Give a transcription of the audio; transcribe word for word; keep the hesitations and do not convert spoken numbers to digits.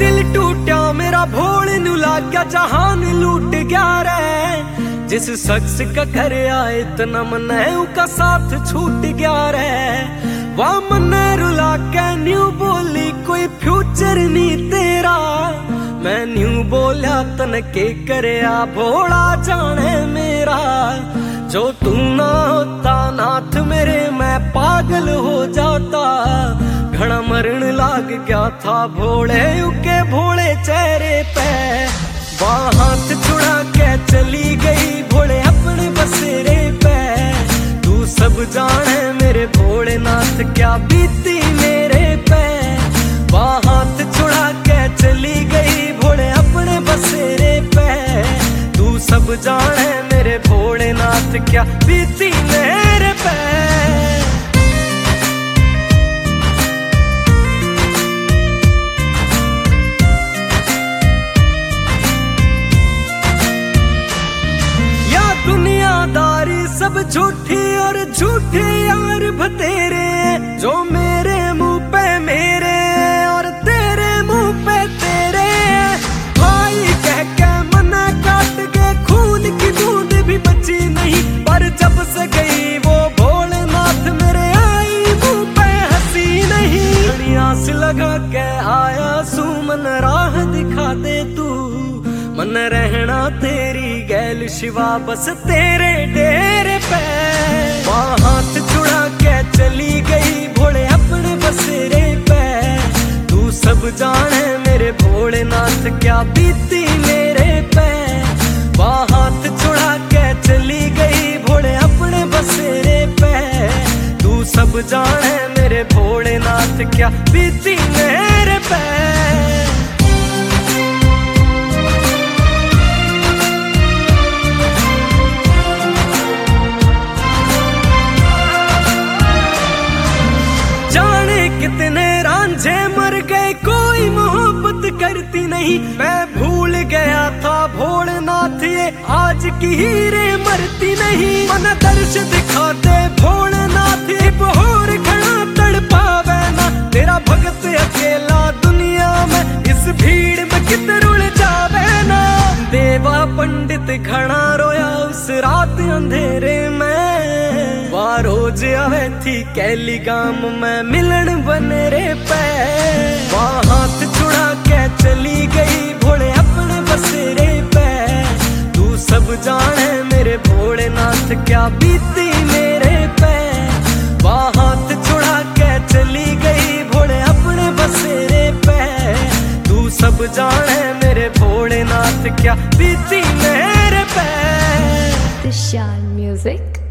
दिल टूटा मेरा भोले नु लाग गया जहान लूट गया रे। जिस शख्स का घर आए इतना मने का साथ छूट गया रे। वाह मने रुला के न्यू बोली कोई फ्यूचर नहीं तेरा। मैं न्यू बोलिया तन के करया भोला जाने मेरा। जो तू ना होता नाथ मेरे मैं पागल हो जाता। घना मरण लाग गया था भोले उके भोले चेहरे पे। वहाँ हाथ छुड़ा के चली गई भोले अपने बसेरे पे। तू सब जाने मेरे भोलेनाथ क्या बीती मेरे पे। वहाँ हाथ छुड़ा के चली गई भोले अपने बसेरे पे। तू सब जाने मेरे भोलेनाथ क्या बीती मेरे पे। दुनियादारी सब झूठी और झूठे यार बतेरे। जो मेरे मुंह पे मेरे और तेरे मुंह पे तेरे। भाई कह के मना काट के खून की बूंद भी बची नहीं। पर जब से गई वो भोलेनाथ मेरे आई मुंह पे हंसी नहीं। आस लगा के आया सुमन राह दिखा दे तू। मन रहना तेरी गैल शिवा बस तेरे डेरे पे। वहाँ हाथ छुड़ा के चली गई भोले अपने बसेरे पे। तू सब जाने मेरे भोलेनाथ क्या बीती मेरे पे। वहाँ हाथ छुड़ा के चली गई भोले अपने बसेरे पे। तू सब जाने मेरे भोलेनाथ क्या बीती मेरे पे। कितने रांझे मर गए कोई मोहब्बत करती नहीं। मैं भूल गया था भोलेनाथ ये आज की हीरे मरती नहीं। मन दर्श दिखाते भोलेनाथ एक और खड़ा तड़पावे ना। तेरा भगत अकेला दुनिया में इस भीड़ में कितने रुल जावे ना। देवा पंडित खड़ा रोया उस रात अंधेरे में। वह रोज आवे थी कैली गाम में मिलन बनेरे पे। वहाँ हाथ छुड़ा के चली गई भोले अपने बसेरे पे। तू सब जाने मेरे भोलेनाथ क्या बीती मेरे पे। वहाँ हाथ छुड़ा के चली गई भोले अपने बसेरे पे। तू सब जाने मेरे भोलेनाथ क्या बीती मेरे पे। Tishan Music।